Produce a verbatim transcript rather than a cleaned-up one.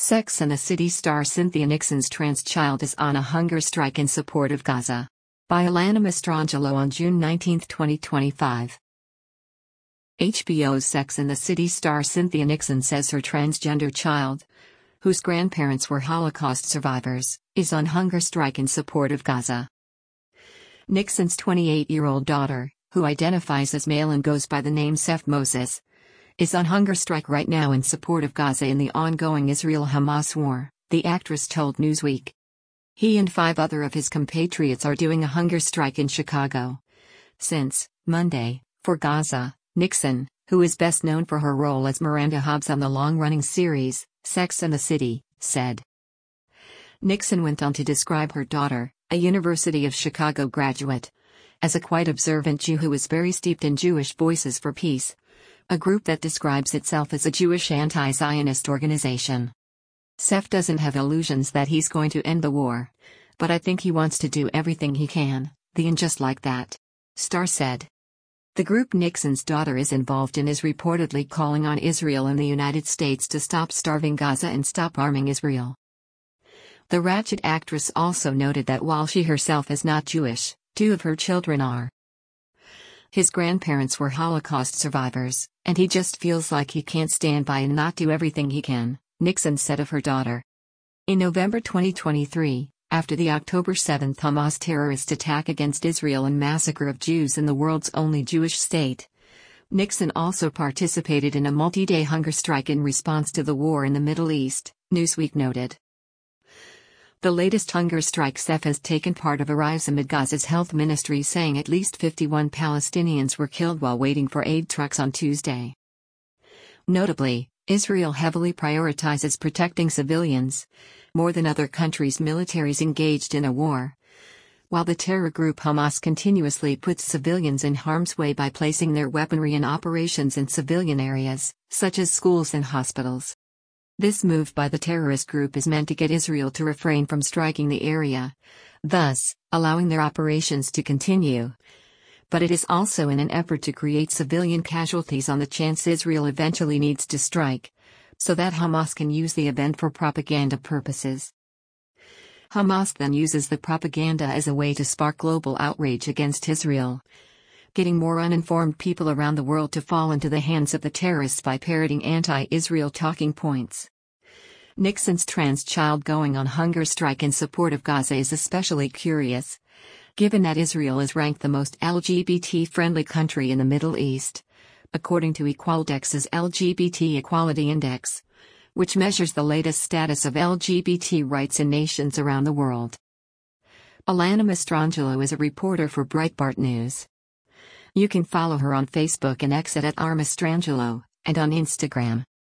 Sex and the City star Cynthia Nixon's trans child is on a hunger strike in support of Gaza. By Alana Mastrangelo on June nineteenth, twenty twenty-five. H B O's Sex and the City star Cynthia Nixon says her transgender child, whose grandparents were Holocaust survivors, is on hunger strike in support of Gaza. Nixon's twenty-eight-year-old daughter, who identifies as male and goes by the name Seth Moses, is on hunger strike right now in support of Gaza in the ongoing Israel-Hamas war, the actress told Newsweek. He and five other of his compatriots are doing a hunger strike in Chicago. Since Monday, for Gaza, Nixon, who is best known for her role as Miranda Hobbs on the long-running series, Sex and the City, said. Nixon went on to describe her daughter, a University of Chicago graduate, as a quite observant Jew who is very steeped in Jewish Voices for Peace, a group that describes itself as a Jewish anti-Zionist organization. Seth doesn't have illusions that he's going to end the war, but I think he wants to do everything he can, the and just like that, Star said. The group Nixon's daughter is involved in is reportedly calling on Israel and the United States to stop starving Gaza and stop arming Israel. The Ratchet actress also noted that while she herself is not Jewish, two of her children are. His grandparents were Holocaust survivors, and he just feels like he can't stand by and not do everything he can, Nixon said of her daughter. In November twenty twenty-three, after the October seventh Hamas terrorist attack against Israel and massacre of Jews in the world's only Jewish state, Nixon also participated in a multi-day hunger strike in response to the war in the Middle East, Newsweek noted. The latest hunger strike Seth has taken part of arrives amid Gaza's health ministry saying at least fifty-one Palestinians were killed while waiting for aid trucks on Tuesday. Notably, Israel heavily prioritizes protecting civilians, more than other countries' militaries engaged in a war, while the terror group Hamas continuously puts civilians in harm's way by placing their weaponry and operations in civilian areas, such as schools and hospitals. This move by the terrorist group is meant to get Israel to refrain from striking the area, thus, allowing their operations to continue. But it is also in an effort to create civilian casualties on the chance Israel eventually needs to strike, so that Hamas can use the event for propaganda purposes. Hamas then uses the propaganda as a way to spark global outrage against Israel, getting more uninformed people around the world to fall into the hands of the terrorists by parroting anti-Israel talking points. Nixon's trans child going on hunger strike in support of Gaza is especially curious, given that Israel is ranked the most L G B T-friendly country in the Middle East, according to Equaldex's L G B T Equality Index, which measures the latest status of L G B T rights in nations around the world. Alana Mastrangelo is a reporter for Breitbart News. You can follow her on Facebook and X at R Mastrangelo, and on Instagram.